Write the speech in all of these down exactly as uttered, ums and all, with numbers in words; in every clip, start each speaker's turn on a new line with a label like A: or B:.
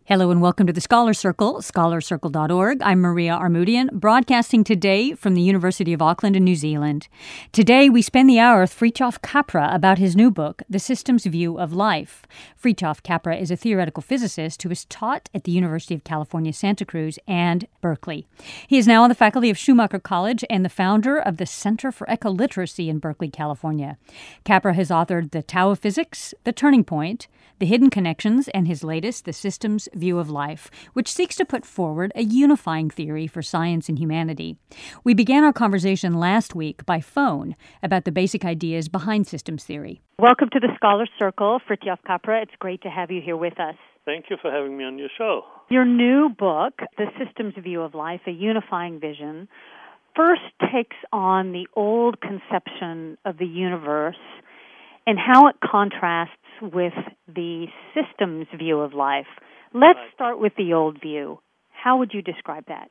A: Hello and welcome to the Scholar Circle, scholar circle dot org. I'm Maria Armoudian, broadcasting today from the University of Auckland in New Zealand. Today we spend the hour with Fritjof Capra about his new book, The Systems View of Life. Fritjof Capra is a theoretical physicist who is taught at the University of California, Santa Cruz and Berkeley. He is now on the faculty of Schumacher College and the founder of the Center for Ecoliteracy in Berkeley, California. Capra has authored The Tao of Physics, The Turning Point, The Hidden Connections, and his latest, The Systems View of Life, which seeks to put forward a unifying theory for science and humanity. We began our conversation last week by phone about the basic ideas behind systems theory. Welcome to the Scholar Circle, Fritjof Capra. It's great to have you here with us.
B: Thank you for having me on your show.
A: Your new book, The Systems View of Life, A Unifying Vision, first takes on the old conception of the universe and how it contrasts with the systems view of life. Let's
B: right.
A: start with the old view. How would you describe that?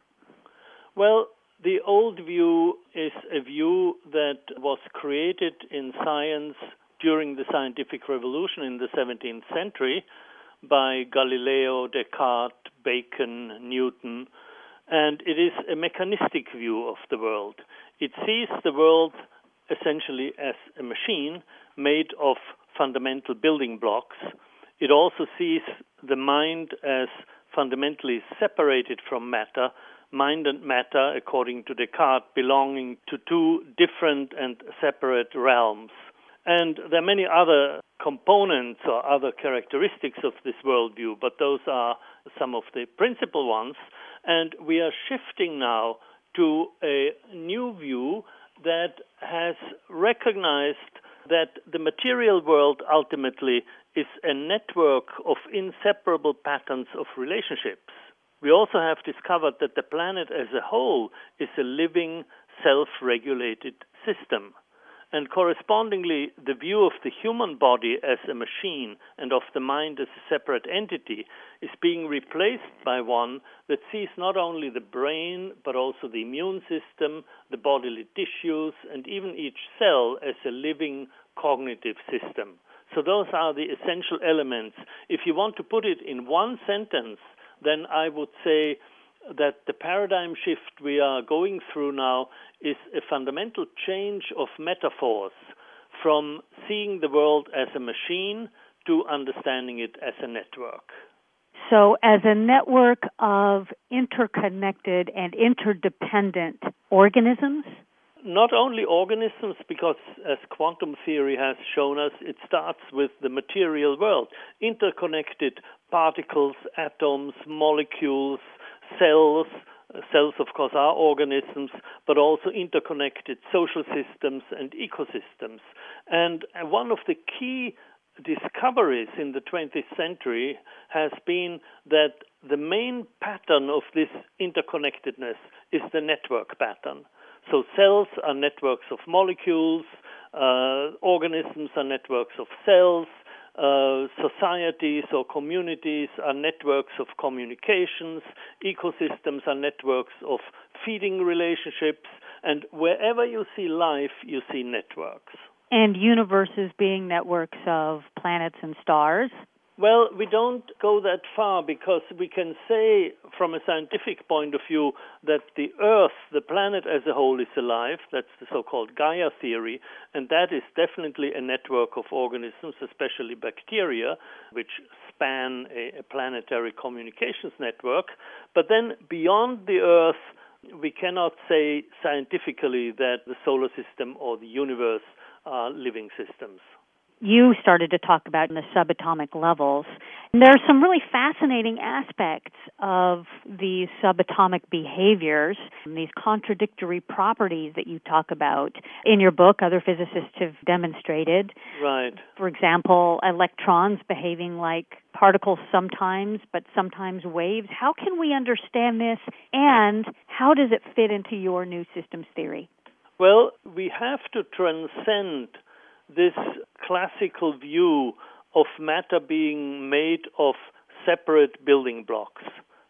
B: Well, the old view is a view that was created in science during the scientific revolution in the seventeenth century by Galileo, Descartes, Bacon, Newton, and it is a mechanistic view of the world. It sees the world essentially as a machine made of fundamental building blocks. It also sees the mind as fundamentally separated from matter, mind and matter, according to Descartes, belonging to two different and separate realms. And there are many other components or other characteristics of this worldview, but those are some of the principal ones. And we are shifting now to a new view that has recognized that the material world ultimately is a network of inseparable patterns of relationships. We also have discovered that the planet as a whole is a living, self-regulated system. And correspondingly, the view of the human body as a machine and of the mind as a separate entity is being replaced by one that sees not only the brain, but also the immune system, the bodily tissues, and even each cell as a living cognitive system. So those are the essential elements. If you want to put it in one sentence, then I would say that the paradigm shift we are going through now is a fundamental change of metaphors from seeing the world as a machine to understanding it as a network.
A: So as a network of interconnected and interdependent organisms?
B: Not only organisms, because as quantum theory has shown us, it starts with the material world. Interconnected particles, atoms, molecules, cells. Cells, of course, are organisms, but also interconnected social systems and ecosystems. And one of the key discoveries in the twentieth century has been that the main pattern of this interconnectedness is the network pattern. So cells are networks of molecules, uh, organisms are networks of cells, uh, societies or communities are networks of communications, ecosystems are networks of feeding relationships, and wherever you see life, you see networks.
A: And universes being networks of planets and stars?
B: Well, we don't go that far because we can say from a scientific point of view that the Earth, the planet as a whole, is alive. That's the so-called Gaia theory, and that is definitely a network of organisms, especially bacteria, which span a, a planetary communications network. But then beyond the Earth, we cannot say scientifically that the solar system or the universe are living systems.
A: You started to talk about the subatomic levels. And there are some really fascinating aspects of these subatomic behaviors, these contradictory properties that you talk about. In your book, other physicists have demonstrated.
B: Right.
A: For example, electrons behaving like particles sometimes, but sometimes waves. How can we understand this, and how does it fit into your new systems theory?
B: Well, we have to transcend this classical view of matter being made of separate building blocks.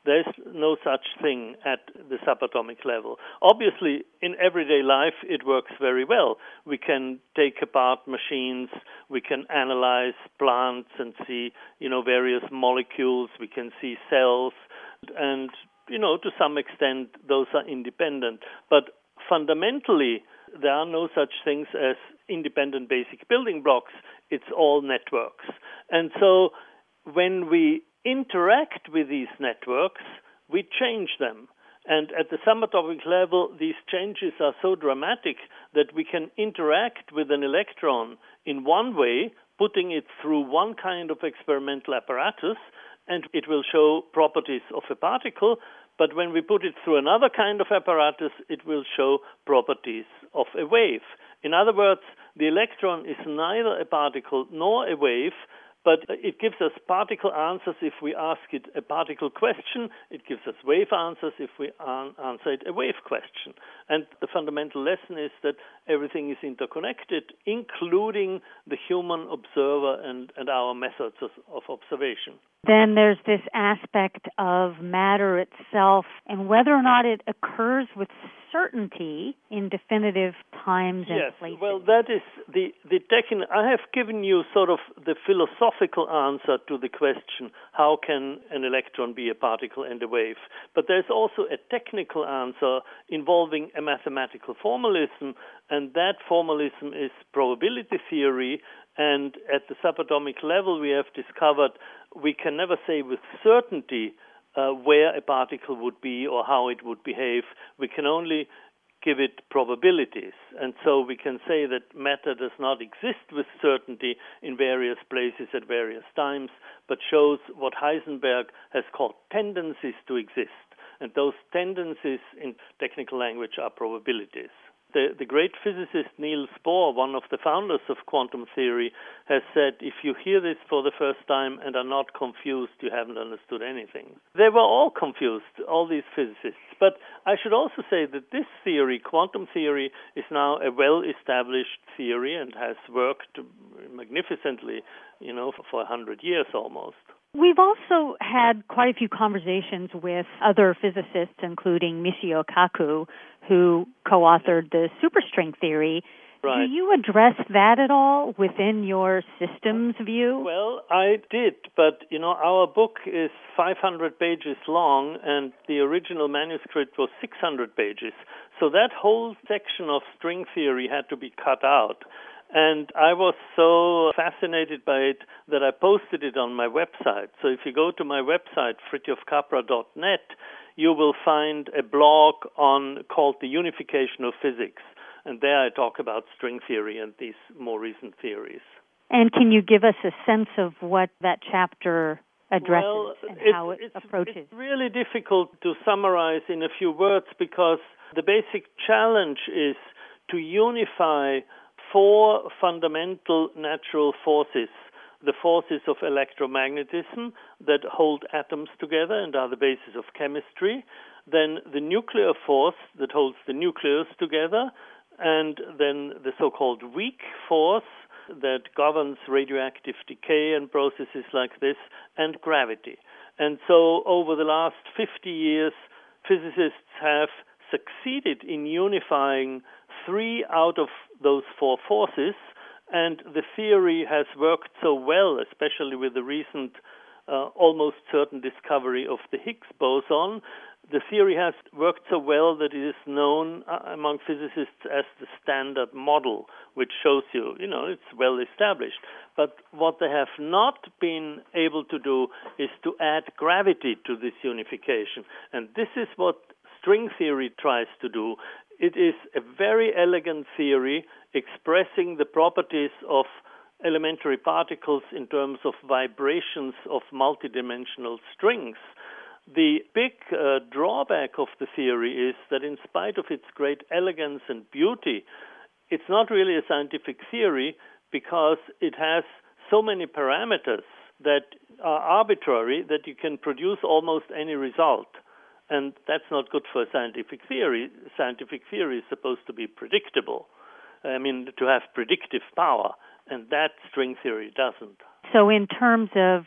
B: There's no such thing at the subatomic level. Obviously, in everyday life, it works very well. We can take apart machines, we can analyze plants and see, you know, various molecules, we can see cells, and, you know, to some extent, those are independent. But fundamentally, there are no such things as independent basic building blocks. It's all networks. And so when we interact with these networks, we change them. And at the subatomic level, these changes are so dramatic that we can interact with an electron in one way, putting it through one kind of experimental apparatus, and it will show properties of a particle. But when we put it through another kind of apparatus, it will show properties of a wave. In other words, the electron is neither a particle nor a wave, but it gives us particle answers if we ask it a particle question. It gives us wave answers if we answer it a wave question. And the fundamental lesson is that everything is interconnected, including the human observer and, and our methods of, of observation.
A: Then there's this aspect of matter itself and whether or not it occurs with certainty in definitive times and
B: yes,
A: places.
B: Well, that is the, the technical. I have given you sort of the philosophical answer to the question, how can an electron be a particle and a wave? But there's also a technical answer involving a mathematical formalism, and that formalism is probability theory. And at the subatomic level, we have discovered we can never say with certainty uh, where a particle would be or how it would behave. We can only give it probabilities. And so we can say that matter does not exist with certainty in various places at various times, but shows what Heisenberg has called tendencies to exist. And those tendencies in technical language are probabilities. The, the great physicist Niels Bohr, one of the founders of quantum theory, has said, if you hear this for the first time and are not confused, you haven't understood anything. They were all confused, all these physicists. But I should also say that this theory, quantum theory, is now a well-established theory and has worked magnificently, you know, for a hundred years almost.
A: We've also had quite a few conversations with other physicists, including Michio Kaku, who co-authored the superstring theory.
B: Right.
A: Do you address that at all within your systems view?
B: Well, I did, but, you know, our book is five hundred pages long, and the original manuscript was six hundred pages. So that whole section of string theory had to be cut out. And I was so fascinated by it that I posted it on my website. So if you go to my website, fritjof capra dot net, you will find a blog on called The Unification of Physics. And there I talk about string theory and these more recent theories.
A: And can you give us a sense of what that chapter addresses
B: well,
A: and
B: it,
A: how it
B: it's,
A: approaches?
B: It's really difficult to summarize in a few words because the basic challenge is to unify four fundamental natural forces, the forces of electromagnetism that hold atoms together and are the basis of chemistry, then the nuclear force that holds the nucleus together, and then the so-called weak force that governs radioactive decay and processes like this, and gravity. And so over the last fifty years, physicists have succeeded in unifying three out of those four forces, and the theory has worked so well, especially with the recent uh, almost certain discovery of the Higgs boson. The theory has worked so well that it is known uh, among physicists as the Standard Model, which shows you, you know, it's well established. But what they have not been able to do is to add gravity to this unification. And this is what string theory tries to do. It is a very elegant theory expressing the properties of elementary particles in terms of vibrations of multidimensional strings. The big uh, drawback of the theory is that in spite of its great elegance and beauty, it's not really a scientific theory because it has so many parameters that are arbitrary that you can produce almost any result. And that's not good for scientific theory. Scientific theory is supposed to be predictable. I mean, to have predictive power, and that string theory doesn't.
A: So in terms of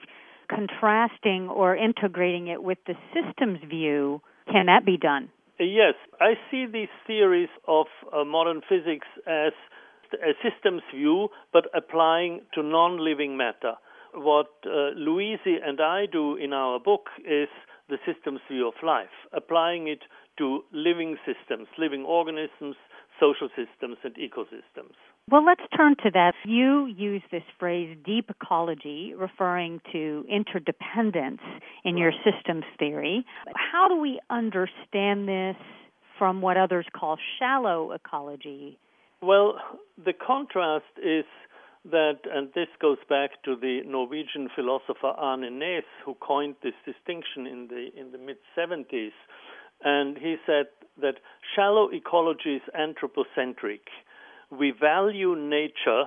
A: contrasting or integrating it with the systems view, can that be done?
B: Yes, I see these theories of uh, modern physics as a systems view, but applying to non-living matter. What uh, Louise and I do in our book is the systems view of life, applying it to living systems, living organisms, social systems, and ecosystems.
A: Well, let's turn to that. You use this phrase, deep ecology, referring to interdependence in your systems theory. How do we understand this from what others call shallow ecology?
B: Well, the contrast is that, and this goes back to the Norwegian philosopher Arne Næss, who coined this distinction in the in the mid-seventies, and he said that shallow ecology is anthropocentric. We value nature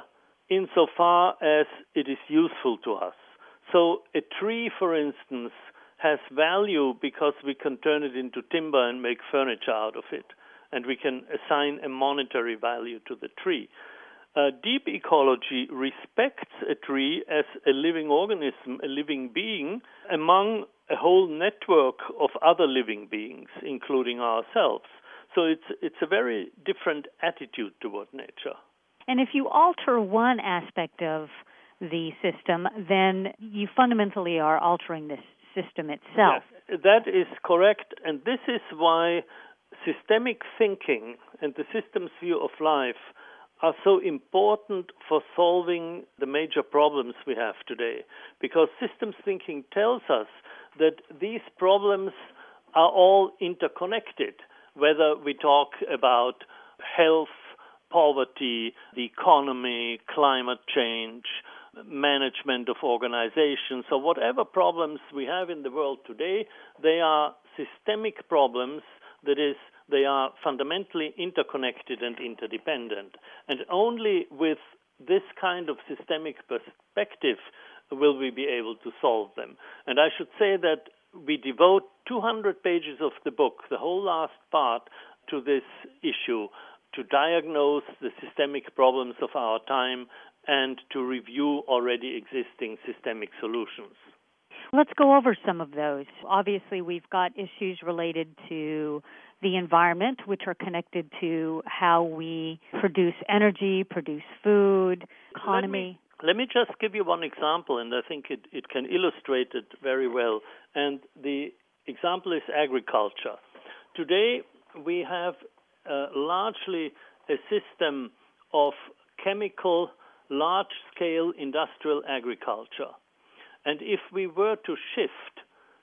B: insofar as it is useful to us. So a tree, for instance, has value because we can turn it into timber and make furniture out of it, and we can assign a monetary value to the tree. Uh, deep ecology respects a tree as a living organism, a living being, among a whole network of other living beings, including ourselves. So it's it's a very different attitude toward nature.
A: And if you alter one aspect of the system, then you fundamentally are altering the system itself.
B: Yes, that is correct, and this is why systemic thinking and the systems view of life are so important for solving the major problems we have today. Because systems thinking tells us that these problems are all interconnected, whether we talk about health, poverty, the economy, climate change, management of organizations, or whatever problems we have in the world today, they are systemic problems. That is, they are fundamentally interconnected and interdependent. And only with this kind of systemic perspective will we be able to solve them. And I should say that we devote two hundred pages of the book, the whole last part, to this issue, to diagnose the systemic problems of our time and to review already existing systemic solutions.
A: Let's go over some of those. Obviously, we've got issues related to the environment, which are connected to how we produce energy, produce food, economy.
B: Let me, let me just give you one example, and I think it, it can illustrate it very well. And the example is agriculture. Today, we have uh, largely a system of chemical, large-scale industrial agriculture. And if we were to shift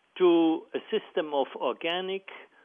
B: to a system of organic,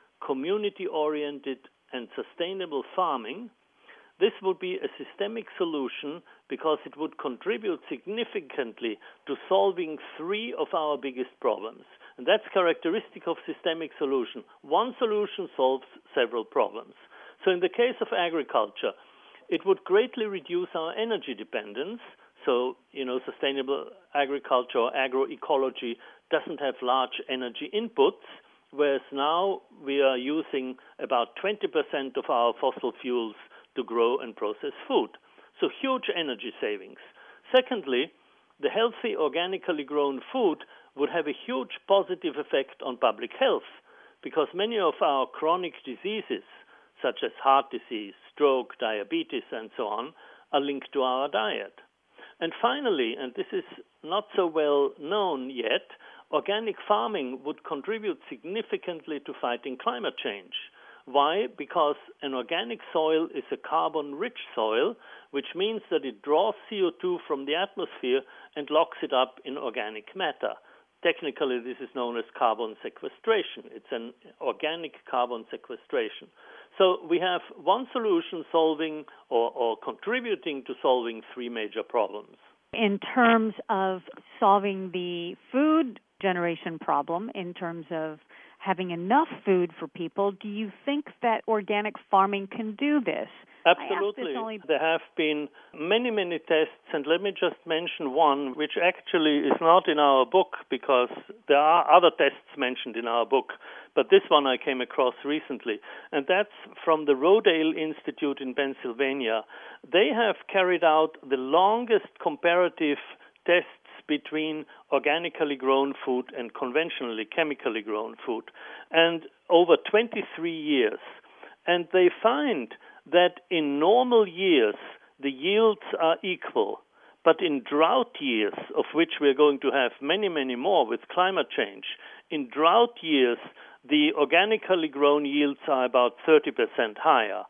B: community-oriented, and sustainable farming, this would be a systemic solution because it would contribute significantly to solving three of our biggest problems. And that's characteristic of systemic solution. One solution solves several problems. So in the case of agriculture, it would greatly reduce our energy dependence. So, you know, sustainable agriculture or agroecology doesn't have large energy inputs, whereas now we are using about twenty percent of our fossil fuels to grow and process food. So huge energy savings. Secondly, the healthy, organically grown food would have a huge positive effect on public health because many of our chronic diseases, such as heart disease, stroke, diabetes, and so on, are linked to our diet. And finally, and this is not so well known yet, organic farming would contribute significantly to fighting climate change. Why? Because an organic soil is a carbon-rich soil, which means that it draws C O two from the atmosphere and locks it up in organic matter. Technically, this is known as carbon sequestration. It's an organic carbon sequestration. So we have one solution solving or, or contributing to solving three major problems.
A: In terms of solving the food generation problem, in terms of having enough food for people, do you think that organic farming can do this?
B: Absolutely. Only... There have been many, many tests, and let me just mention one, which actually is not in our book because there are other tests mentioned in our book, but this one I came across recently, and that's from the Rodale Institute in Pennsylvania. They have carried out the longest comparative tests between organically grown food and conventionally chemically grown food, and over twenty-three years. And they find that in normal years, the yields are equal. But in drought years, of which we're going to have many, many more with climate change, in drought years, the organically grown yields are about thirty percent higher.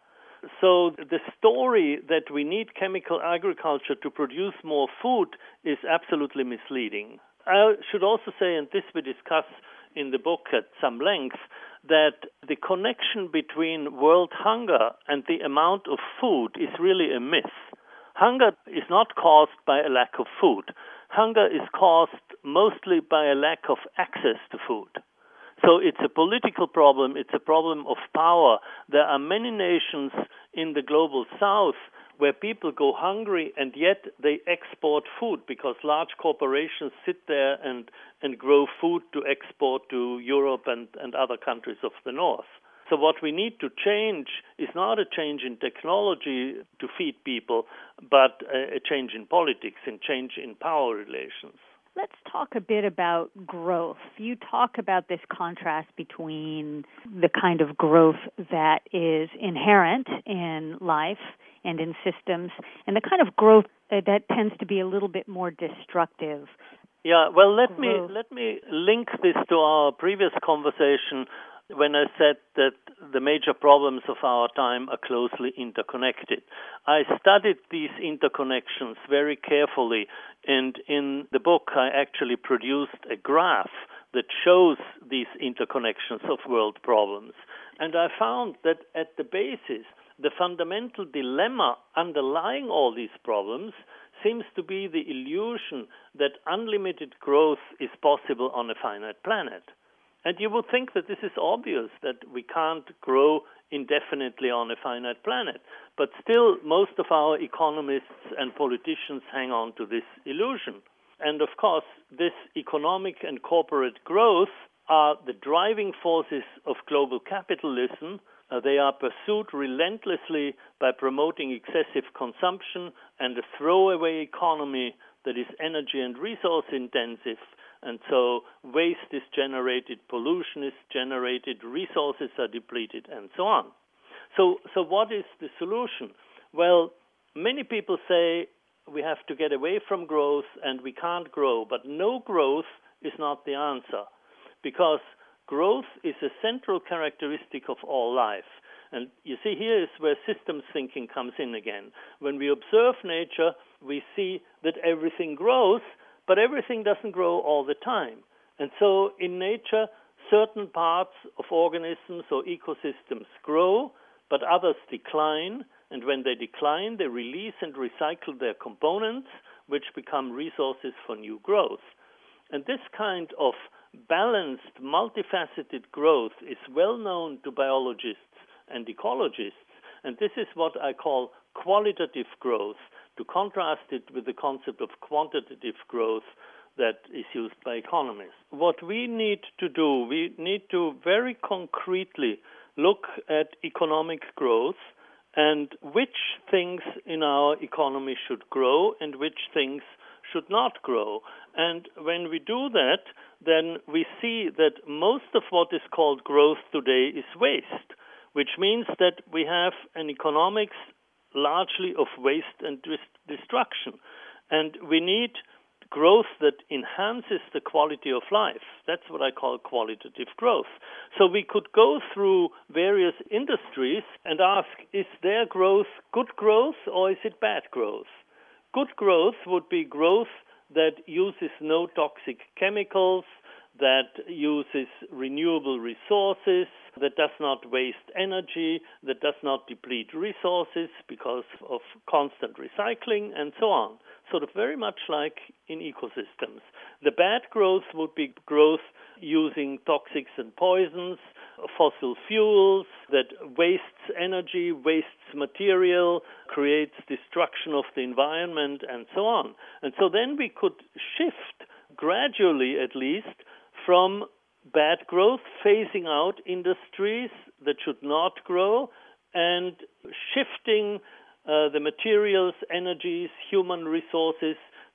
B: So the story that we need chemical agriculture to produce more food is absolutely misleading. I should also say, and this we discuss in the book at some length, that the connection between world hunger and the amount of food is really a myth. Hunger is not caused by a lack of food. Hunger is caused mostly by a lack of access to food. So it's a political problem, it's a problem of power. There are many nations in the global south where people go hungry and yet they export food because large corporations sit there and, and grow food to export to Europe and, and other countries of the north. So what we need to change is not a change in technology to feed people, but a, a change in politics and change in power relations.
A: Let's talk a bit about growth. You talk about this contrast between the kind of growth that is inherent in life and in systems and the kind of growth that tends to be a little bit more destructive.
B: Yeah, well, let
A: growth.
B: me let me link this to our previous conversation when I said that the major problems of our time are closely interconnected. I studied these interconnections very carefully, and in the book I actually produced a graph that shows these interconnections of world problems. And I found that at the basis, the fundamental dilemma underlying all these problems seems to be the illusion that unlimited growth is possible on a finite planet. And you would think that this is obvious, that we can't grow indefinitely on a finite planet. But still, most of our economists and politicians hang on to this illusion. And of course, this economic and corporate growth are the driving forces of global capitalism. Uh, they are pursued relentlessly by promoting excessive consumption and a throwaway economy that is energy and resource intensive. And so waste is generated, pollution is generated, resources are depleted, and so on. So, so what is the solution? Well, many people say we have to get away from growth and we can't grow, but no growth is not the answer, because growth is a central characteristic of all life. And you see, here is where systems thinking comes in again. When we observe nature, we see that everything grows, but everything doesn't grow all the time. And so in nature, certain parts of organisms or ecosystems grow, but others decline. And when they decline, they release and recycle their components, which become resources for new growth. And this kind of balanced, multifaceted growth is well known to biologists and ecologists. And this is what I call qualitative growth, to contrast it with the concept of quantitative growth that is used by economists. What we need to do, we need to very concretely look at economic growth and which things in our economy should grow and which things should not grow. And when we do that, then we see that most of what is called growth today is waste, which means that we have an economics largely of waste and destruction. And we need growth that enhances the quality of life. That's what I call qualitative growth. So we could go through various industries and ask, is their growth good growth or is it bad growth? Good growth would be growth that uses no toxic chemicals, that uses renewable resources, that does not waste energy, that does not deplete resources because of constant recycling, and so on. Sort of very much like in ecosystems. The bad growth would be growth using toxics and poisons, fossil fuels, that wastes energy, wastes material, creates destruction of the environment, and so on. And so then we could shift, gradually at least, from bad growth, phasing out industries that should not grow, and shifting uh, the materials, energies, human resources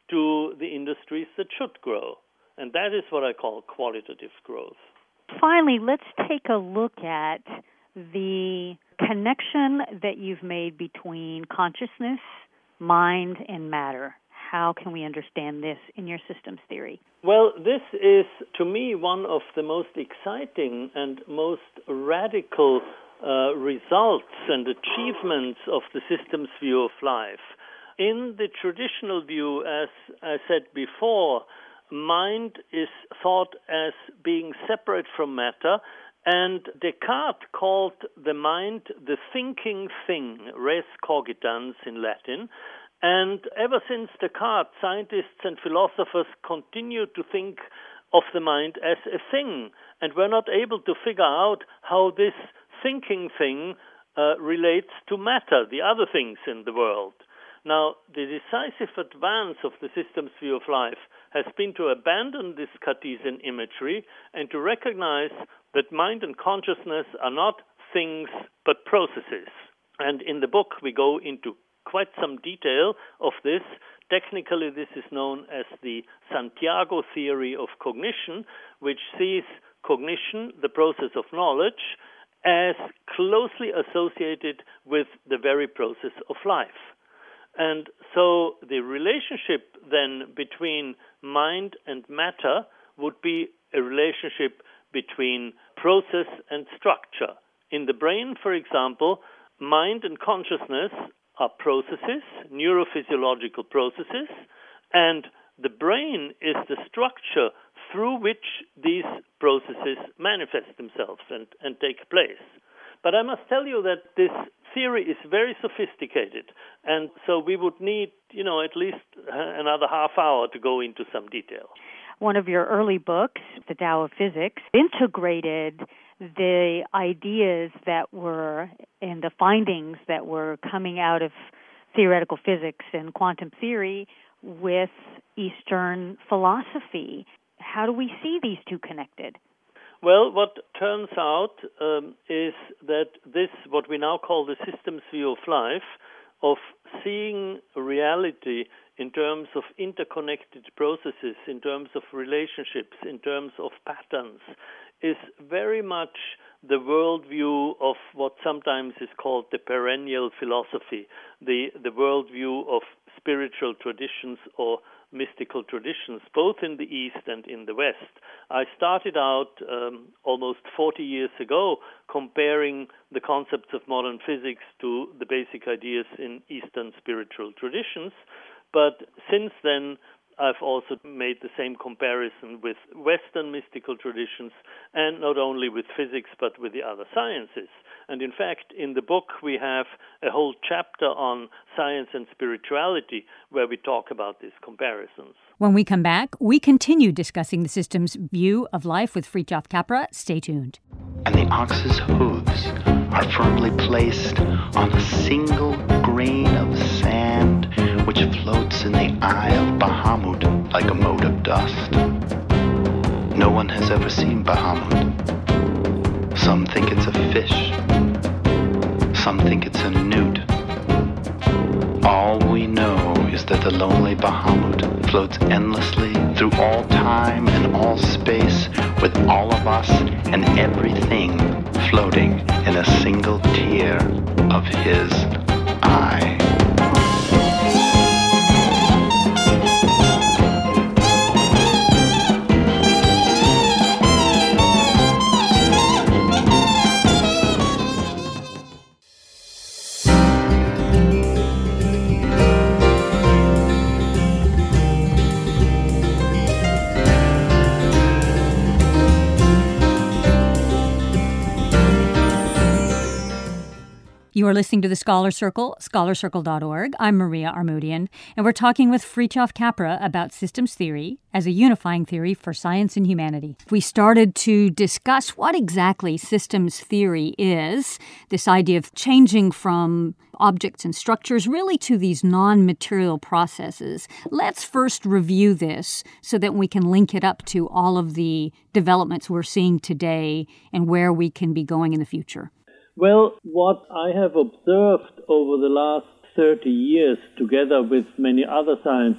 B: to the industries that should grow. And that is what I call qualitative growth.
A: Finally, let's take a look at the connection that you've made between consciousness, mind, and matter. How can we understand this in your systems theory?
B: Well, this is, to me, one of the most exciting and most radical uh, results and achievements of the systems view of life. In the traditional view, as I said before, mind is thought as being separate from matter, and Descartes called the mind the thinking thing, res cogitans in Latin. And ever since Descartes, scientists and philosophers continued to think of the mind as a thing, and were not able to figure out how this thinking thing uh, relates to matter, the other things in the world. Now, the decisive advance of the systems view of life has been to abandon this Cartesian imagery and to recognize that mind and consciousness are not things but processes. And in the book, we go into quite some detail of this. Technically, this is known as the Santiago theory of cognition, which sees cognition, the process of knowledge, as closely associated with the very process of life. And so the relationship then between mind and matter would be a relationship between process and structure. In the brain, for example, mind and consciousness are processes, neurophysiological processes, and the brain is the structure through which these processes manifest themselves and, and take place. But I must tell you that this theory is very sophisticated, and so we would need, you know, at least another half hour to go into some detail.
A: One of your early books, The Tao of Physics, integrated the ideas that were and the findings that were coming out of theoretical physics and quantum theory with Eastern philosophy. How do we see these two connected?
B: Well, what turns out um, is that this, what we now call the systems view of life, of seeing reality in terms of interconnected processes, in terms of relationships, in terms of patterns, is very much the worldview of what sometimes is called the perennial philosophy, the, the worldview of spiritual traditions or mystical traditions, both in the East and in the West. I started out um, almost forty years ago comparing the concepts of modern physics to the basic ideas in Eastern spiritual traditions, but since then I've also made the same comparison with Western mystical traditions, and not only with physics but with the other sciences. And in fact, in the book we have a whole chapter on science and spirituality where we talk about these comparisons.
A: When we come back, we continue discussing the system's view of life with Fritjof Capra. Stay tuned.
C: And the ox's hooves are firmly placed on a single grain of sand which floats in the eye of Bahamut like a mote of dust. No one has ever seen Bahamut. Some think it's a fish. Some think it's a newt. All we know is that the lonely Bahamut floats endlessly through all time and all space, with all of us and everything floating in a single tear of his eye.
A: You are listening to the Scholar Circle, scholar circle dot org. I'm Maria Armoudian, and we're talking with Fritjof Capra about systems theory as a unifying theory for science and humanity. We started to discuss what exactly systems theory is, this idea of changing from objects and structures really to these non-material processes. Let's first review this so that we can link it up to all of the developments we're seeing today and where we can be going in the future.
B: Well, what I have observed over the last thirty years, together with many other scientists,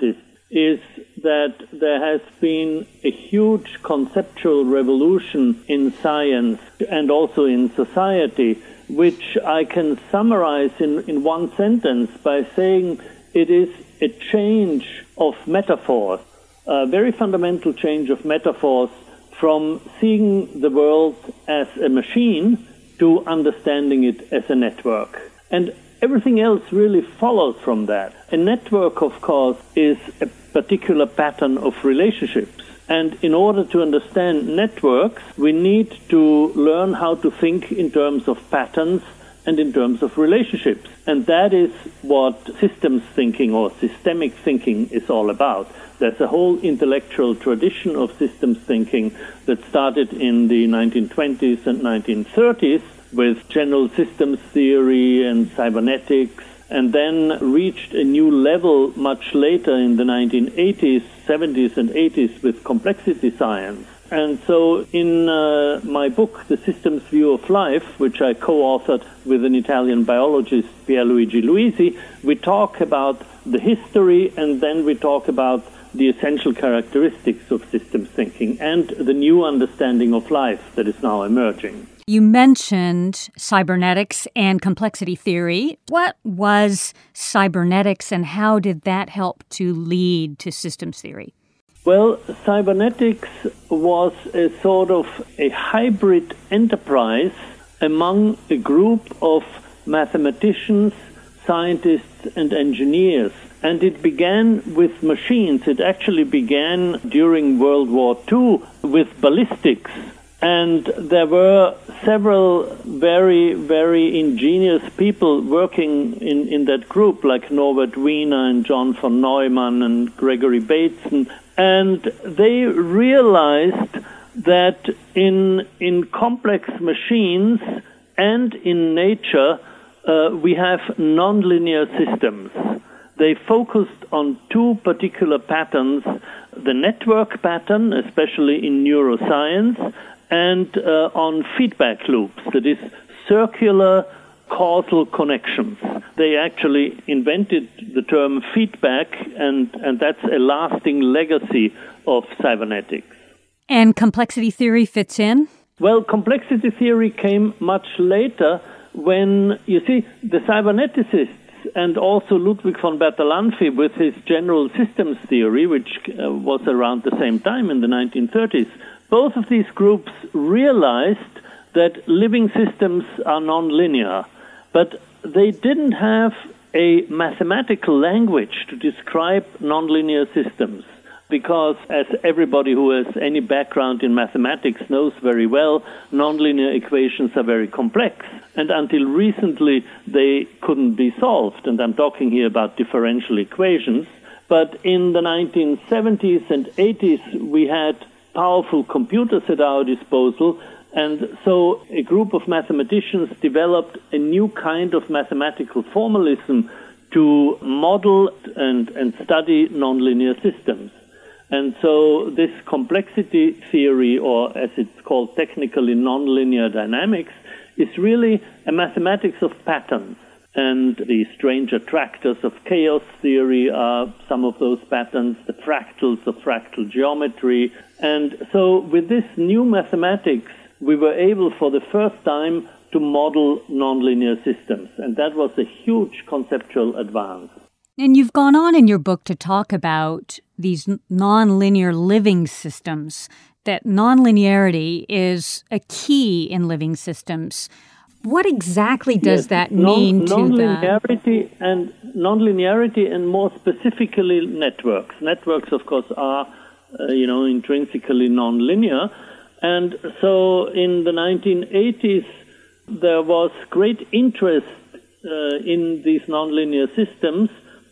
B: is that there has been a huge conceptual revolution in science and also in society, which I can summarize in, in one sentence by saying it is a change of metaphors, a very fundamental change of metaphors from seeing the world as a machine to understanding it as a network. And everything else really follows from that. A network, of course, is a particular pattern of relationships. And in order to understand networks, we need to learn how to think in terms of patterns and in terms of relationships. And that is what systems thinking or systemic thinking is all about. There's a whole intellectual tradition of systems thinking that started in the nineteen twenties and nineteen thirties with general systems theory and cybernetics, and then reached a new level much later in the nineteen eighties, seventies, and eighties with complexity science. And so in uh, my book, The Systems View of Life, which I co-authored with an Italian biologist, Pierluigi Luisi, we talk about the history and then we talk about the essential characteristics of systems thinking and the new understanding of life that is now emerging.
A: You mentioned cybernetics and complexity theory. What was cybernetics and how did that help to lead to systems theory?
B: Well, cybernetics was a sort of a hybrid enterprise among a group of mathematicians, scientists, and engineers. And it began with machines. It actually began during World War Two with ballistics. And there were several very, very ingenious people working in, in that group, like Norbert Wiener and John von Neumann and Gregory Bateson. And they realized that in, in complex machines and in nature, uh, we have nonlinear systems. They focused on two particular patterns, the network pattern, especially in neuroscience, and uh, on feedback loops, that is, circular causal connections. They actually invented the term feedback, and, and that's a lasting legacy of cybernetics.
A: And complexity theory fits in?
B: Well, complexity theory came much later when, you see, the cyberneticists and also Ludwig von Bertalanffy with his general systems theory, which uh, was around the same time in the nineteen thirties, both of these groups realized that living systems are nonlinear, but they didn't have a mathematical language to describe nonlinear systems, because as everybody who has any background in mathematics knows very well, nonlinear equations are very complex, and until recently they couldn't be solved, and I'm talking here about differential equations. But in the nineteen seventies and eighties we had powerful computers at our disposal, and so a group of mathematicians developed a new kind of mathematical formalism to model and, and study nonlinear systems. And so this complexity theory, or as it's called technically nonlinear dynamics, is really a mathematics of patterns. And the strange attractors of chaos theory are some of those patterns, the fractals of fractal geometry. And so with this new mathematics, we were able for the first time to model nonlinear systems. And that was a huge conceptual advance.
A: And you've gone on in your book to talk about these nonlinear living systems, that nonlinearity is a key in living systems. What exactly does yes, that mean non, to
B: nonlinearity that? And nonlinearity, and more specifically networks. Networks, of course, are uh, you know intrinsically nonlinear, and so in the nineteen eighties there was great interest uh, in these nonlinear systems,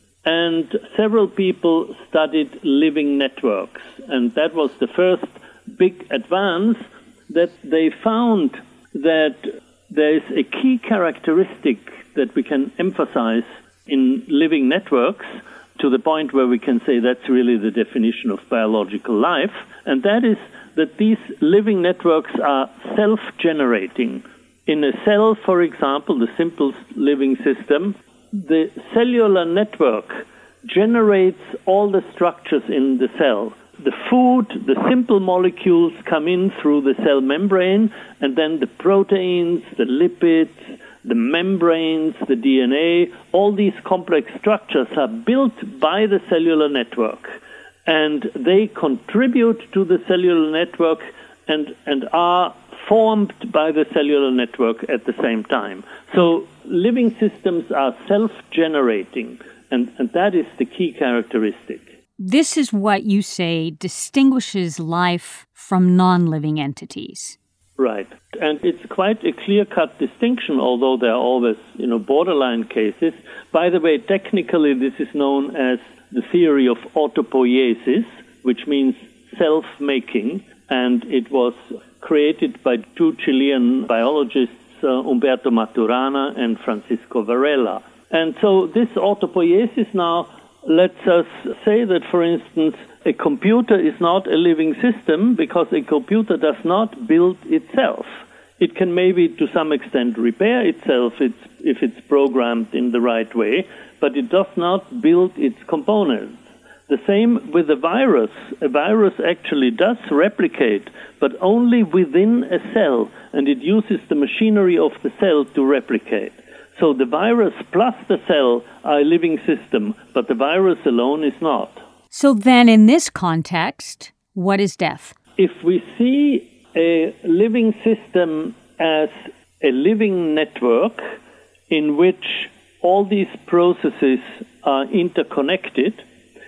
B: and several people studied living networks, and that was the first big advance, that they found that there is a key characteristic that we can emphasize in living networks to the point where we can say that's really the definition of biological life, and that is that these living networks are self-generating. In a cell, for example, the simplest living system, the cellular network generates all the structures in the cell. The food, the simple molecules come in through the cell membrane, and then the proteins, the lipids, the membranes, the D N A, all these complex structures are built by the cellular network. And they contribute to the cellular network and, and are formed by the cellular network at the same time. So living systems are self-generating, and, and that is the key characteristic.
A: This is what you say distinguishes life from non-living entities.
B: Right. And it's quite a clear-cut distinction, although there are always, you know, borderline cases. By the way, technically this is known as the theory of autopoiesis, which means self-making, and it was created by two Chilean biologists, uh, Umberto Maturana and Francisco Varela. And so this autopoiesis now lets us say that, for instance, a computer is not a living system because a computer does not build itself. It can maybe to some extent repair itself if it's programmed in the right way, but it does not build its components. The same with a virus. A virus actually does replicate, but only within a cell, and it uses the machinery of the cell to replicate. So the virus plus the cell are a living system, but the virus alone is not.
A: So then in this context, what is death?
B: If we see a living system as a living network in which all these processes are interconnected,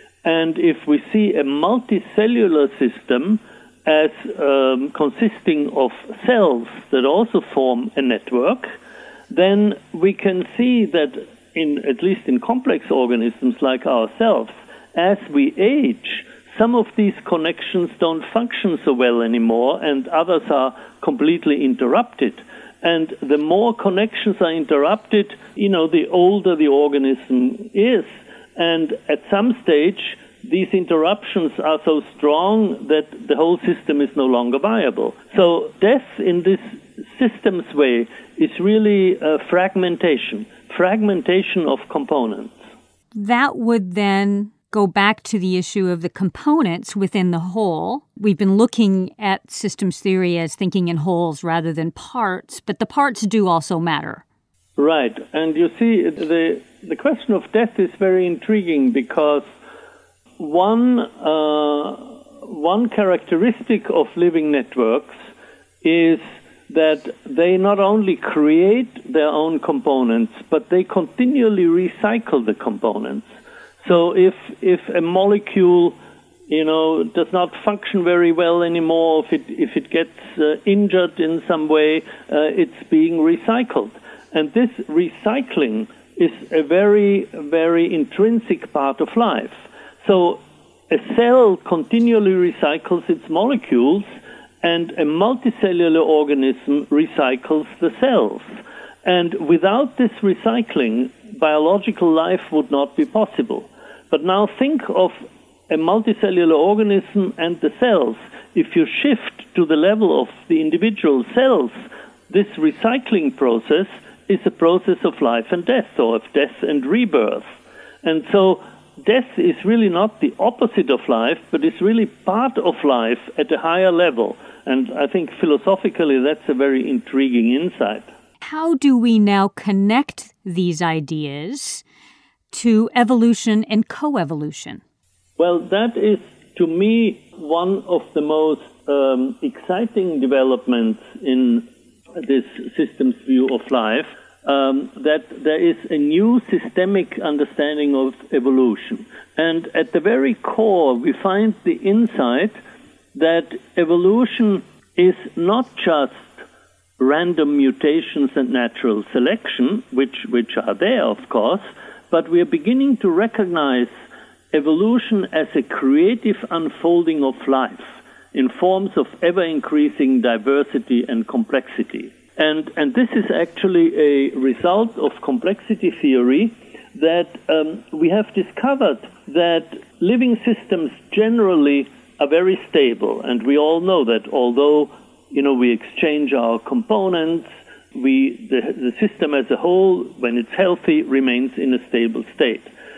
B: and if we see a multicellular system as um, consisting of cells that also form a network, then we can see that, in at least in complex organisms like ourselves, as we age, some of these connections don't function so well anymore, and others are completely interrupted. And the more connections are interrupted, you know, the older the organism is. And at some stage, these interruptions are so strong that the whole system is no longer viable. So death in this systems way is really uh, fragmentation, fragmentation of components.
A: That would then go back to the issue of the components within the whole. We've been looking at systems theory as thinking in wholes rather than parts, but the parts do also matter.
B: Right. And you see, the the question of death is very intriguing because one uh, one characteristic of living networks is that they not only create their own components, but they continually recycle the components. So if if a molecule, you know, does not function very well anymore, if it if it gets uh, injured in some way, uh, it's being recycled. And this recycling is a very, very intrinsic part of life. So a cell continually recycles its molecules, and a multicellular organism recycles the cells. And without this recycling, biological life would not be possible. But now think of a multicellular organism and the cells. If you shift to the level of the individual cells, this recycling process is a process of life and death, or of death and rebirth. And so death is really not the opposite of life, but it's really part of life at a higher level. And I think philosophically that's a very intriguing insight.
A: How do we now connect these ideas to evolution and coevolution?
B: Well, that is, to me, one of the most um, exciting developments in this systems view of life, um, that there is a new systemic understanding of evolution. And at the very core, we find the insight that evolution is not just random mutations and natural selection, which, which are there, of course, but we are beginning to recognize evolution as a creative unfolding of life in forms of ever-increasing diversity and complexity. And, and this is actually a result of complexity theory, that um, we have discovered that living systems generally are very stable. And we all know that although, you know, we exchange our components, we the, the system as a whole, when it's healthy, remains in a stable state.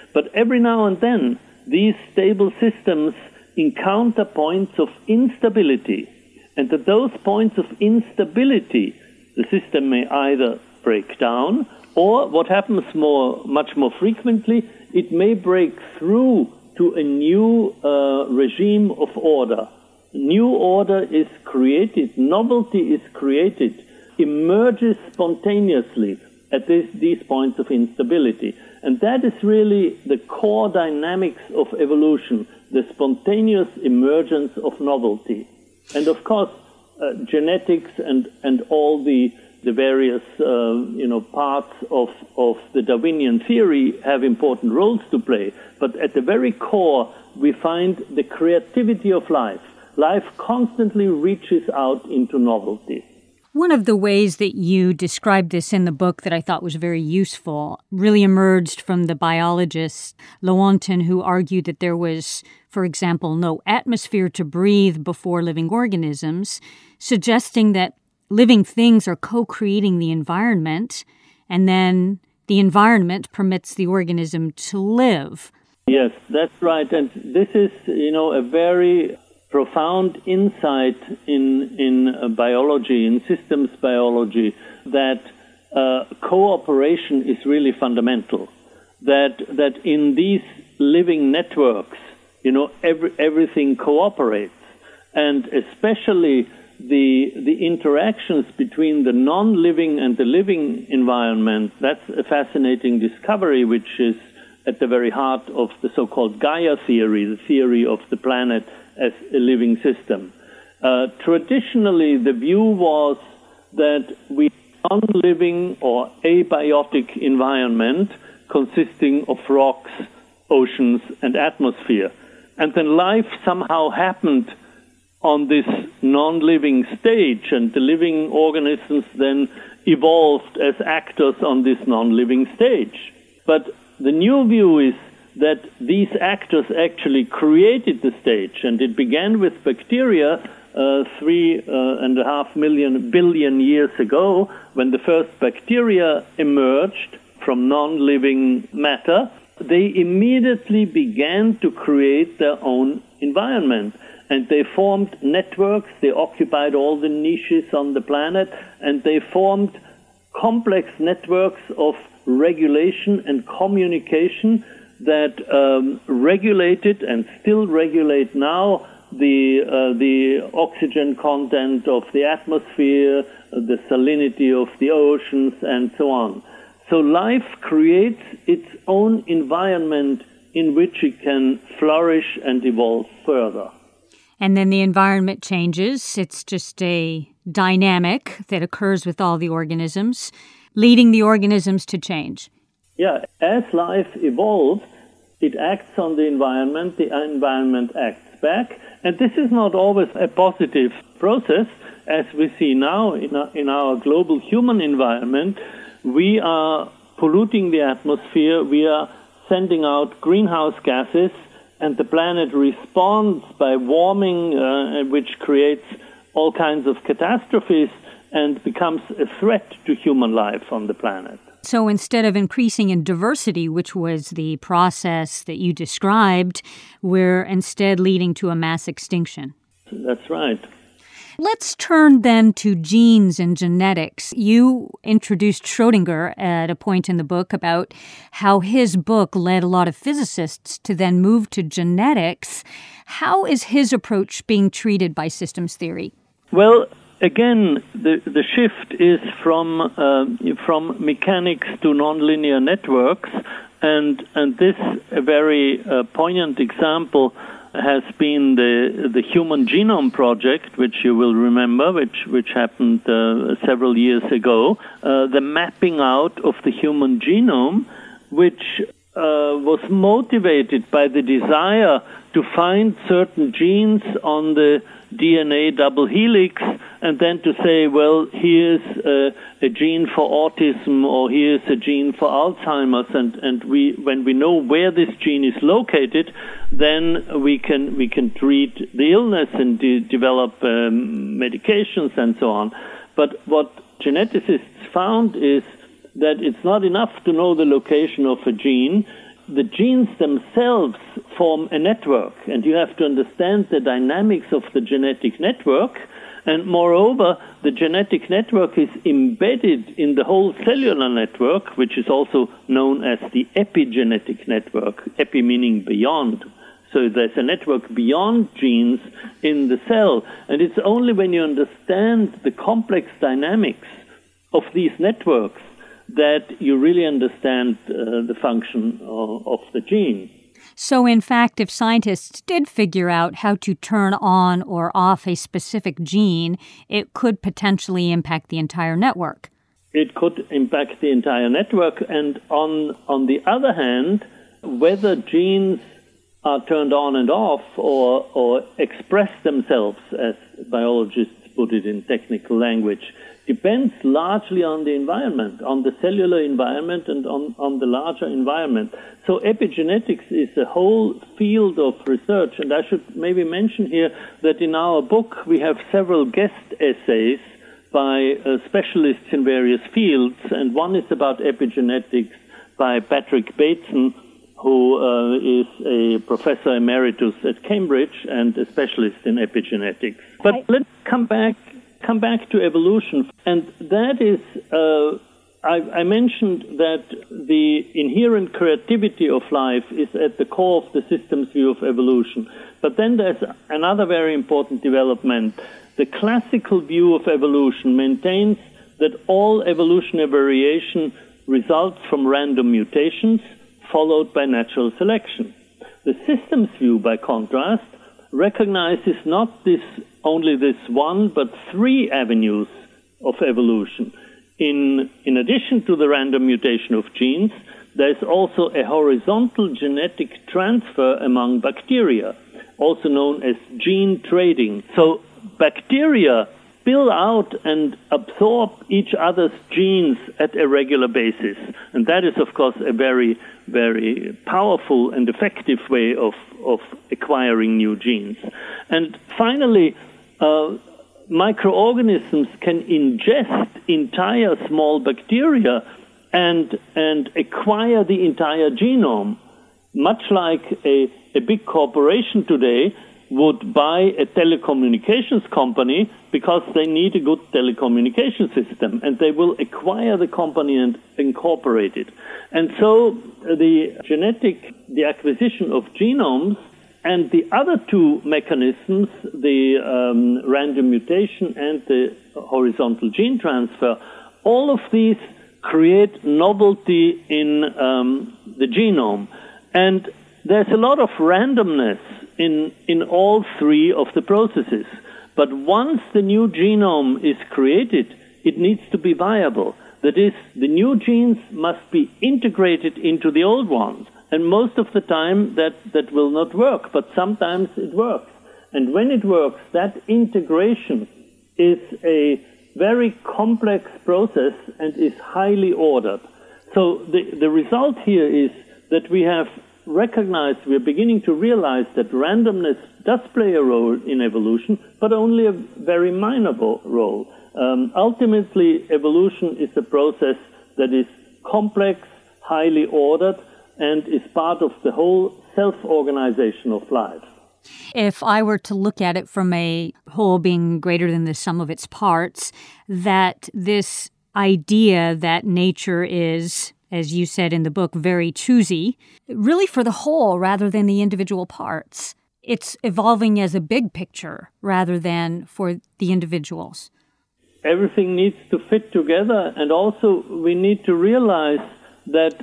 B: But every now and then, these stable systems encounter points of instability. And at those points of instability, the system may either break down, or what happens more, much more frequently, it may break through to a new uh, regime of order. New order is created, novelty is created, emerges spontaneously at this, these points of instability. And that is really the core dynamics of evolution, the spontaneous emergence of novelty. And of course, uh, genetics and, and all the, the various uh, you know, parts of, of the Darwinian theory have important roles to play. But at the very core, we find the creativity of life. Life constantly reaches out into novelty.
A: One of the ways that you described this in the book that I thought was very useful really emerged from the biologist Lewontin, who argued that there was, for example, no atmosphere to breathe before living organisms, suggesting that living things are co-creating the environment, and then the environment permits the organism to live.
B: Yes, that's right. And this is, you know, a very profound insight in in uh, biology, in systems biology, that uh, cooperation is really fundamental. That that in these living networks, you know, every, everything cooperates, and especially the the interactions between the non-living and the living environment. That's a fascinating discovery, which is at the very heart of the so-called Gaia theory, the theory of the planet as a living system. Uh, traditionally, the view was that we non-living or abiotic environment consisting of rocks, oceans, and atmosphere. And then life somehow happened on this non-living stage, and the living organisms then evolved as actors on this non-living stage. But the new view is that these actors actually created the stage, and it began with bacteria uh, three uh, and a half million billion years ago, when the first bacteria emerged from non-living matter. They immediately began to create their own environment, and they formed networks. They occupied all the niches on the planet, and they formed complex networks of regulation and communication that um, regulated and still regulate now the uh, the oxygen content of the atmosphere, the salinity of the oceans, and so on. So life creates its own environment in which it can flourish and evolve further.
A: And then the environment changes. It's just a dynamic that occurs with all the organisms, leading the organisms to change.
B: Yeah, as life evolves, it acts on the environment, the environment acts back, and this is not always a positive process. As we see now in our, in our global human environment, we are polluting the atmosphere, we are sending out greenhouse gases, and the planet responds by warming, uh, which creates all kinds of catastrophes and becomes a threat to human life on the planet.
A: So instead of increasing in diversity, which was the process that you described, we're instead leading to a mass extinction.
B: That's right.
A: Let's turn then to genes and genetics. You introduced Schrödinger at a point in the book about how his book led a lot of physicists to then move to genetics. How is his approach being treated by systems theory?
B: Well, again, the, the shift is from uh, from mechanics to nonlinear networks, and and this a very uh, poignant example has been the the Human Genome Project, which you will remember, which which happened uh, several years ago. Uh, the mapping out of the human genome, which uh, was motivated by the desire to find certain genes on the D N A double helix, and then to say, well, here's a, a gene for autism, or here's a gene for Alzheimer's, and, and we when we know where this gene is located, then we can we can treat the illness and de- develop um, medications and so on. But what geneticists found is that it's not enough to know the location of a gene. the genes themselves form a network, and you have to understand the dynamics of the genetic network. And moreover, the genetic network is embedded in the whole cellular network, which is also known as the epigenetic network, epi meaning beyond. So there's a network beyond genes in the cell. And it's only when you understand the complex dynamics of these networks that you really understand uh, the function of, of the gene.
A: So, in fact, if scientists did figure out how to turn on or off a specific gene, it could potentially impact the entire network.
B: It could impact the entire network. And on, on the other hand, whether genes are turned on and off or, or express themselves, as biologists put it in technical language, depends largely on the environment, on the cellular environment and on, on the larger environment. So epigenetics is a whole field of research, and I should maybe mention here that in our book we have several guest essays by uh, specialists in various fields, and one is about epigenetics by Patrick Bateson, who uh, is a professor emeritus at Cambridge and a specialist in epigenetics. But I... let's come back come back to evolution, and that is, uh, I, I mentioned that the inherent creativity of life is at the core of the systems view of evolution. But then there's another very important development. The classical view of evolution maintains that all evolutionary variation results from random mutations followed by natural selection. The systems view, by contrast, recognizes not this only this one, but three avenues of evolution. In, in addition to the random mutation of genes, there's also a horizontal genetic transfer among bacteria, also known as gene trading. So bacteria spill out and absorb each other's genes at a regular basis. And that is, of course, a very, very powerful and effective way of, of acquiring new genes. And finally, uh, microorganisms can ingest entire small bacteria and, and acquire the entire genome, much like a, a big corporation today would buy a telecommunications company because they need a good telecommunication system, and they will acquire the company and incorporate it. And so the genetic, the acquisition of genomes, and the other two mechanisms, the um, random mutation and the horizontal gene transfer, all of these create novelty in um, the genome. And there's a lot of randomness in, in all three of the processes. But once the new genome is created, it needs to be viable. That is, the new genes must be integrated into the old ones. And most of the time that, that will not work, but sometimes it works. And when it works, that integration is a very complex process and is highly ordered. So the, the result here is that we have recognized, we are beginning to realize that randomness does play a role in evolution, but only a very minor role. Um, ultimately, evolution is a process that is complex, highly ordered, and is part of the whole self-organization of life.
A: If I were to look at it from a whole being greater than the sum of its parts, that this idea that nature is, as you said in the book, very choosy, really for the whole rather than the individual parts. It's evolving as a big picture rather than for the individuals.
B: Everything needs to fit together, and also we need to realize that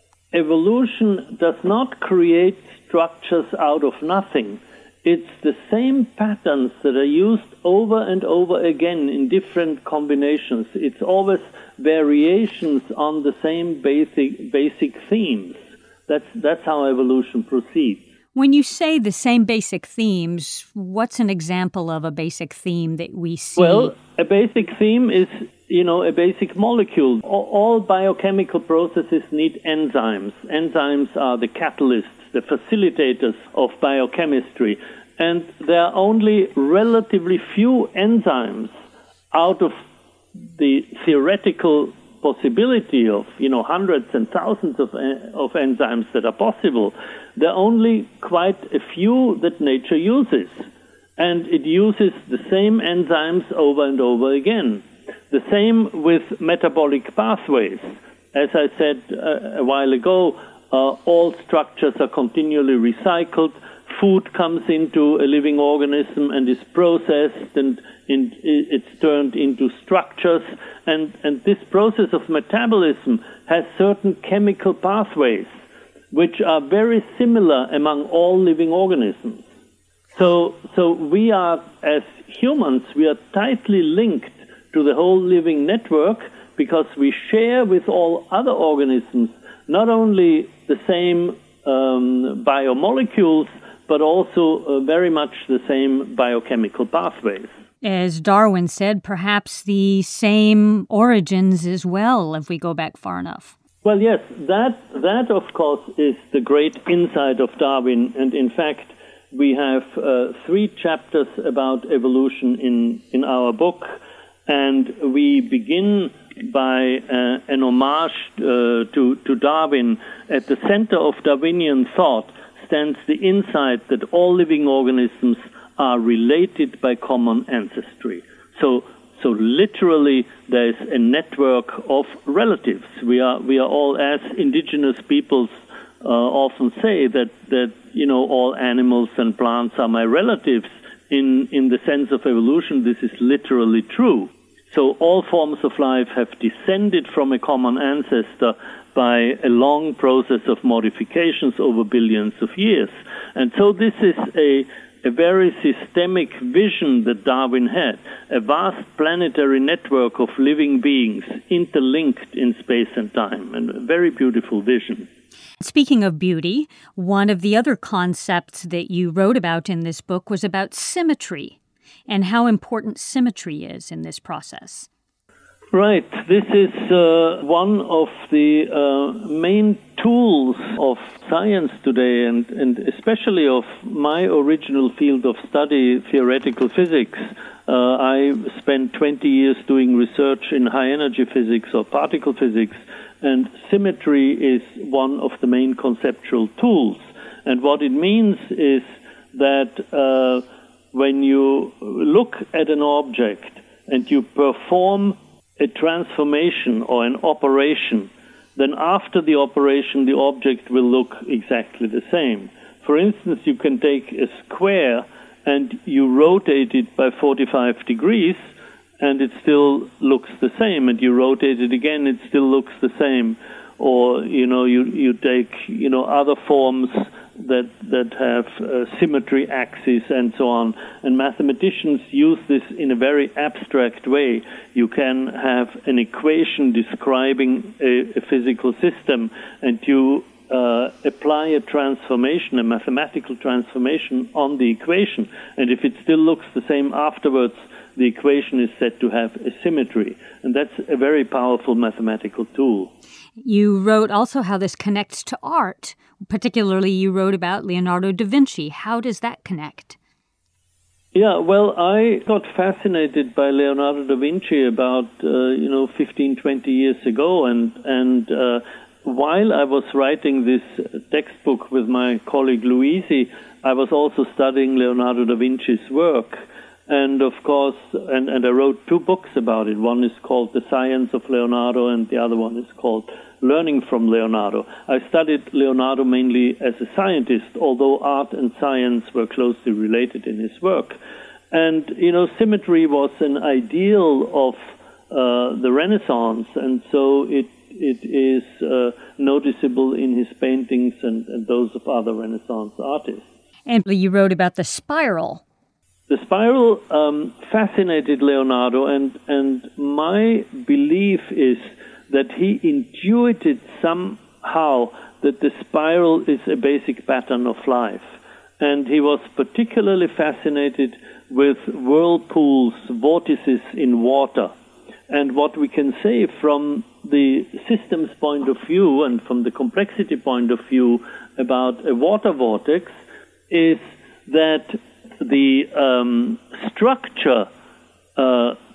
B: evolution does not create structures out of nothing. It's the same patterns that are used over and over again in different combinations. It's always variations on the same basic basic themes. That's that's how evolution proceeds.
A: When you say the same basic themes, what's an example of a basic theme that we see?
B: Well, a basic theme is, you know, a basic molecule. All biochemical processes need enzymes. Enzymes are the catalysts, the facilitators of biochemistry. And there are only relatively few enzymes out of the theoretical possibility of, you know, hundreds and thousands of, of enzymes that are possible. There are only quite a few that nature uses. And it uses the same enzymes over and over again. The same with metabolic pathways. As I said uh, a while ago, uh, all structures are continually recycled. Food comes into a living organism and is processed, and in, it's turned into structures. And, and this process of metabolism has certain chemical pathways which are very similar among all living organisms. So, so we are, as humans, we are tightly linked to the whole living network because we share with all other organisms not only the same um, biomolecules, but also uh, very much the same biochemical pathways.
A: As Darwin said, perhaps the same origins as well, if we go back far enough.
B: Well, yes, that, that of course, is the great insight of Darwin. And in fact, we have uh, three chapters about evolution in, in our book. And we begin by uh, an homage uh, to, to Darwin. At the center of Darwinian thought stands the insight that all living organisms are related by common ancestry. So, so literally, there is a network of relatives. We are we are all, as indigenous peoples uh, often say, that that you know all animals and plants are my relatives. In in the sense of evolution, this is literally true. So all forms of life have descended from a common ancestor by a long process of modifications over billions of years. And so this is a, a very systemic vision that Darwin had, a vast planetary network of living beings interlinked in space and time, and a very beautiful vision.
A: Speaking of beauty, one of the other concepts that you wrote about in this book was about symmetry and how important symmetry is in this process.
B: Right. This is uh, one of the uh, main tools of science today, and, and especially of my original field of study, theoretical physics. Uh, I spent twenty years doing research in high-energy physics or particle physics, and symmetry is one of the main conceptual tools. And what it means is that uh, when you look at an object and you perform a transformation or an operation, then after the operation, the object will look exactly the same. For instance, you can take a square and you rotate it by forty-five degrees, and it still looks the same. And you rotate it again, it still looks the same. Or, you know, you, you take, you know, other forms that that have uh, symmetry axes and so on. And mathematicians use this in a very abstract way. You can have an equation describing a, a physical system, and you uh, apply a transformation, a mathematical transformation on the equation. And if it still looks the same afterwards, the equation is said to have a symmetry. And that's a very powerful mathematical tool.
A: You wrote also how this connects to art. Particularly, you wrote about Leonardo da Vinci. How does that connect?
B: Yeah, well, I got fascinated by Leonardo da Vinci about, uh, you know, fifteen, twenty years ago. And, and uh, while I was writing this textbook with my colleague Luisi, I was also studying Leonardo da Vinci's work. And of course, and, and I wrote two books about it. One is called The Science of Leonardo, and the other one is called Learning from Leonardo. I studied Leonardo mainly as a scientist, although art and science were closely related in his work. And, you know, symmetry was an ideal of uh, the Renaissance, and so it it is uh, noticeable in his paintings and, and those of other Renaissance artists.
A: And you wrote about the spiral.
B: The spiral um, fascinated Leonardo, and, and my belief is that he intuited somehow that the spiral is a basic pattern of life. And he was particularly fascinated with whirlpools, vortices in water. And what we can say from the systems point of view and from the complexity point of view about a water vortex is that the um, structure uh,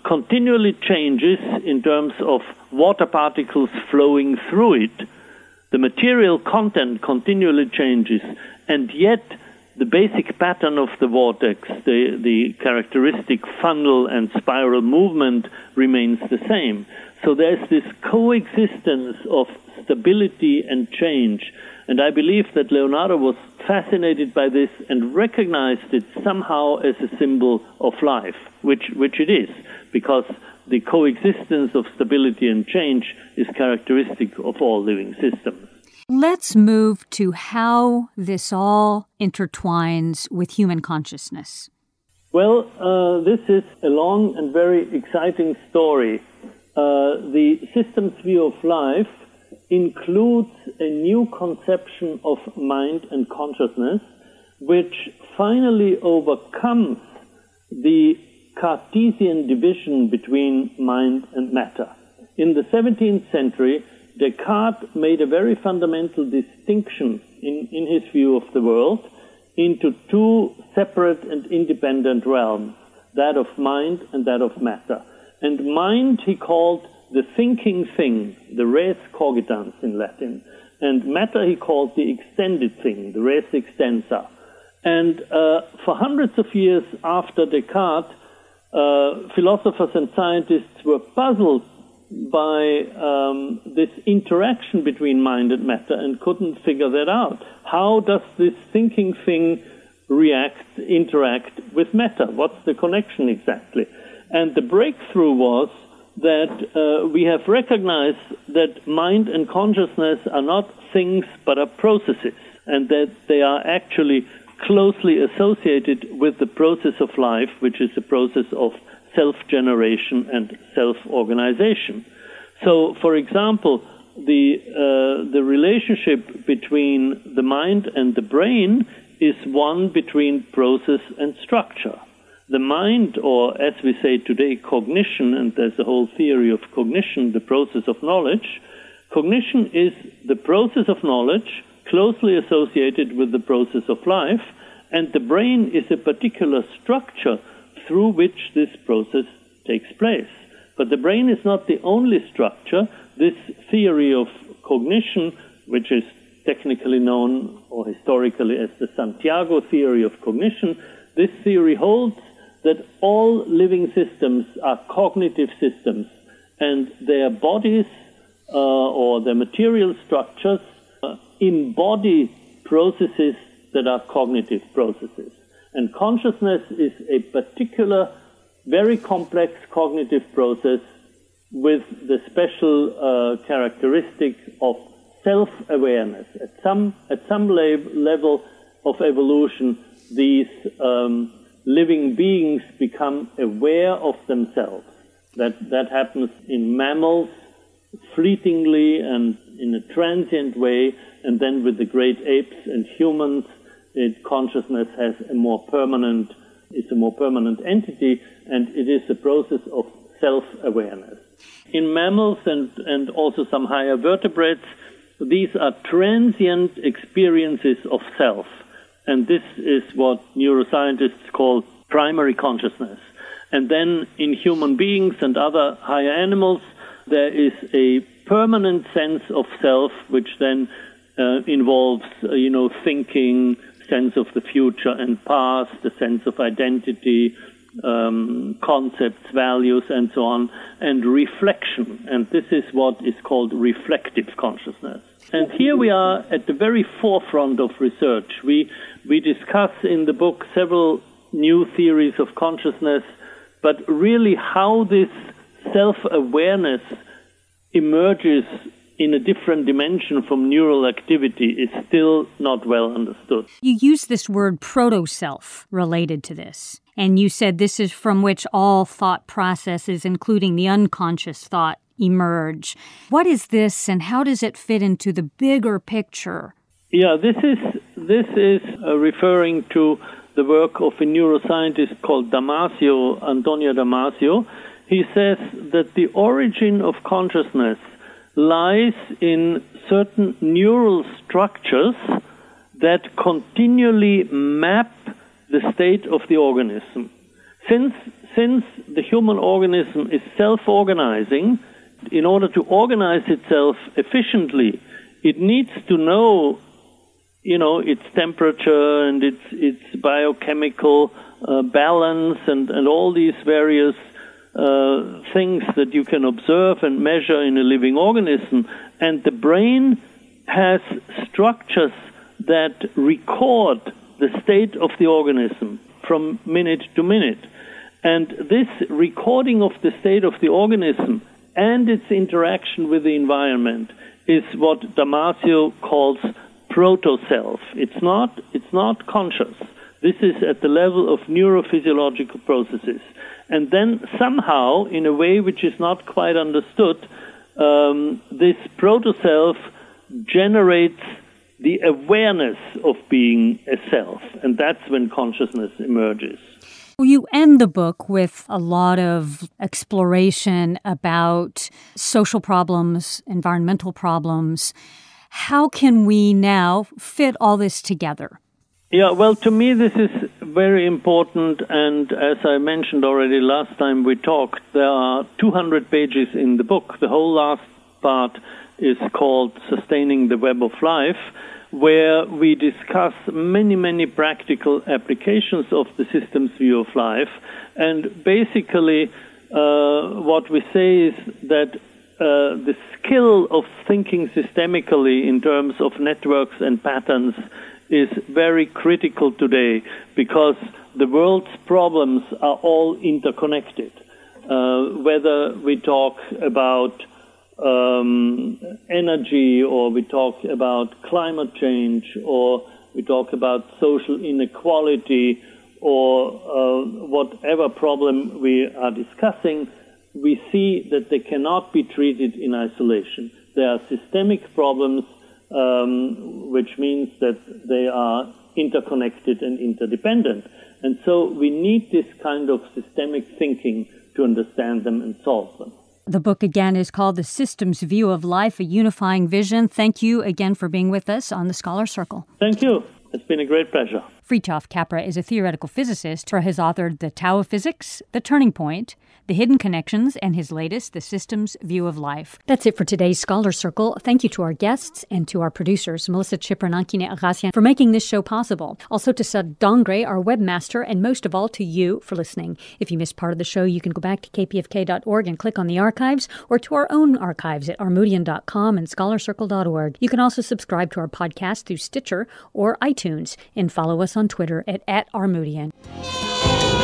B: continually changes in terms of water particles flowing through it. The material content continually changes, and yet the basic pattern of the vortex, the, the characteristic funnel and spiral movement, remains the same. So there's this coexistence of stability and change. And I believe that Leonardo was fascinated by this and recognized it somehow as a symbol of life, which, which it is, because the coexistence of stability and change is characteristic of all living systems.
A: Let's move to how this all intertwines with human consciousness.
B: Well, uh, this is a long and very exciting story. Uh, the systems view of life includes a new conception of mind and consciousness, which finally overcomes the Cartesian division between mind and matter. In the seventeenth century, Descartes made a very fundamental distinction in, in his view of the world into two separate and independent realms, that of mind and that of matter. And mind he called the thinking thing, the res cogitans in Latin, and matter he called the extended thing, the res extensa. And uh, for hundreds of years after Descartes, uh, philosophers and scientists were puzzled by um, this interaction between mind and matter and couldn't figure that out. How does this thinking thing react, interact with matter? What's the connection exactly? And the breakthrough was that uh, we have recognized that mind and consciousness are not things but are processes, and that they are actually closely associated with the process of life, which is the process of self-generation and self-organization. So, for example, the uh, the relationship between the mind and the brain is one between process and structure. The mind, or as we say today, cognition, and there's a whole theory of cognition, the process of knowledge. Cognition is the process of knowledge closely associated with the process of life, and the brain is a particular structure through which this process takes place. But the brain is not the only structure. This theory of cognition, which is technically known or historically as the Santiago theory of cognition, this theory holds that all living systems are cognitive systems, and their bodies uh, or their material structures uh, embody processes that are cognitive processes. And consciousness is a particular, very complex cognitive process with the special uh, characteristic of self-awareness. At some, at some la- level of evolution, these um, living beings become aware of themselves. That, that happens in mammals fleetingly and in a transient way, and then with the great apes and humans, it, consciousness has a more permanent, it's a more permanent entity, and it is a process of self-awareness. In mammals and, and also some higher vertebrates, these are transient experiences of self. And this is what neuroscientists call primary consciousness. And then in human beings and other higher animals, there is a permanent sense of self, which then uh, involves, uh, you know, thinking, sense of the future and past, the sense of identity, um, concepts, values, and so on, and reflection. And this is what is called reflective consciousness. And here we are at the very forefront of research. We we discuss in the book several new theories of consciousness, but really how this self-awareness emerges in a different dimension from neural activity is still not well understood.
A: You use this word proto-self related to this, and you said this is from which all thought processes, including the unconscious thought, emerge. What is this, and how does it fit into the bigger picture?
B: Yeah, this is this is uh, referring to the work of a neuroscientist called Damasio, Antonio Damasio. He says that the origin of consciousness lies in certain neural structures that continually map the state of the organism. since since the human organism is self-organizing, in order to organize itself efficiently, it needs to know, you know, its temperature and its its biochemical uh, balance and, and all these various uh, things that you can observe and measure in a living organism. And the brain has structures that record the state of the organism from minute to minute. And this recording of the state of the organism and its interaction with the environment is what Damasio calls proto-self. It's not, it's not conscious. This is at the level of neurophysiological processes. And then somehow, in a way which is not quite understood, um, this proto-self generates the awareness of being a self. And that's when consciousness emerges.
A: You end the book with a lot of exploration about social problems, environmental problems. How can we now fit all this together?
B: Yeah, well, to me, this is very important. And as I mentioned already last time we talked, there are two hundred pages in the book. The whole last part is called Sustaining the Web of Life, where we discuss many, many practical applications of the systems view of life. And basically, uh, what we say is that uh, the skill of thinking systemically in terms of networks and patterns is very critical today, because the world's problems are all interconnected. Uh, whether we talk about Um, energy, or we talk about climate change, or we talk about social inequality, or uh, whatever problem we are discussing, we see that they cannot be treated in isolation. They are systemic problems, um, which means that they are interconnected and interdependent. And so we need this kind of systemic thinking to understand them and solve them.
A: The book, again, is called The Systems View of Life, A Unifying Vision. Thank you again for being with us on the Scholar Circle.
B: Thank you. It's been a great pleasure.
A: Fritjof Capra is a theoretical physicist who has authored The Tao of Physics, The Turning Point, The Hidden Connections, and his latest, The Systems View of Life. That's it for today's Scholar Circle. Thank you to our guests and to our producers, Melissa Chipranankine-Agassian, for making this show possible. Also to Sud Dongre, our webmaster, and most of all to you for listening. If you missed part of the show, you can go back to k p f k dot org and click on the archives, or to our own archives at armoudian dot com and scholar circle dot org. You can also subscribe to our podcast through Stitcher or iTunes, and follow us on Twitter at, at Armoudian.